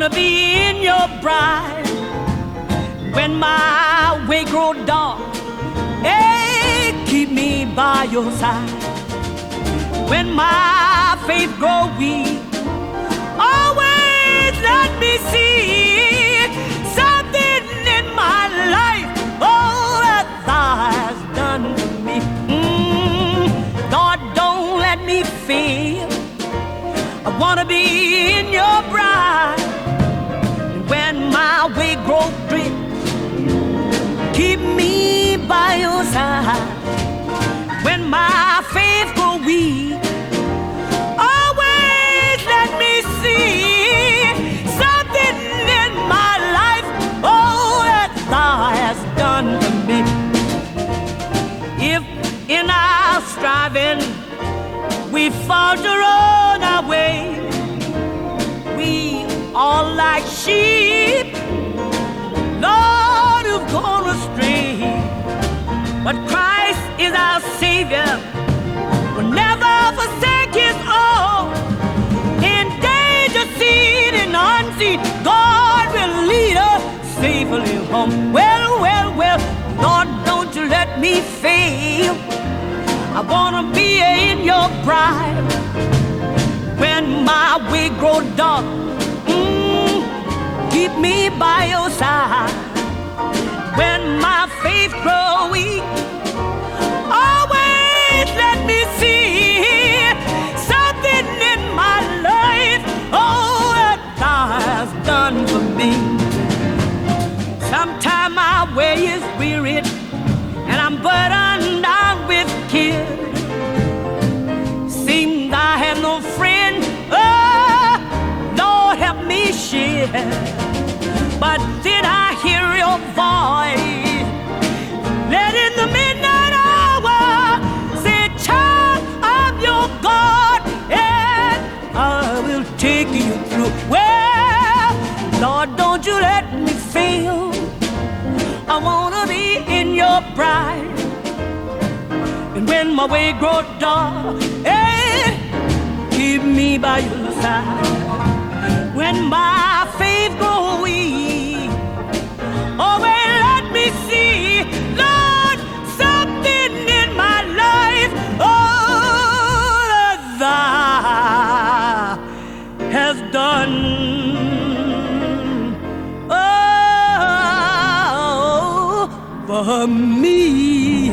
wanna be in your bride when my way grow dark. Hey, keep me by your side when my faith grow weak. Always let me see something in my life, all that thou hast done for me. God, don't let me fail. I wanna be in your bride when my way grow dim. Keep me by your side when my faith grow weak. Always let me see something in my life, oh, that thou hast done for me. If in our striving we falter on our way, we all like sheep, Lord, who've gone astray. But Christ is our Savior, will never forsake his own. In danger seen and unseen, God will lead us safely home. Well, well, well, Lord, don't you let me fail. I wanna be in your bride when my way grow dark. Keep me by your side when my faith grow weak. Always let me see something in my life, oh, that thou hast done for me. Sometime my way is wearied and I'm burdened down with care. Seems I have no friend, oh, Lord, help me share. But did I hear your voice, led in the midnight hour, say, child of your God, and I will take you through. Well, Lord, don't you let me fail. I wanna be in your bride, and when my way grows dark, hey, keep me by your side. When my faith grows weak, oh, well, let me see, Lord, something in my life, oh, that thou hast done, oh, for me.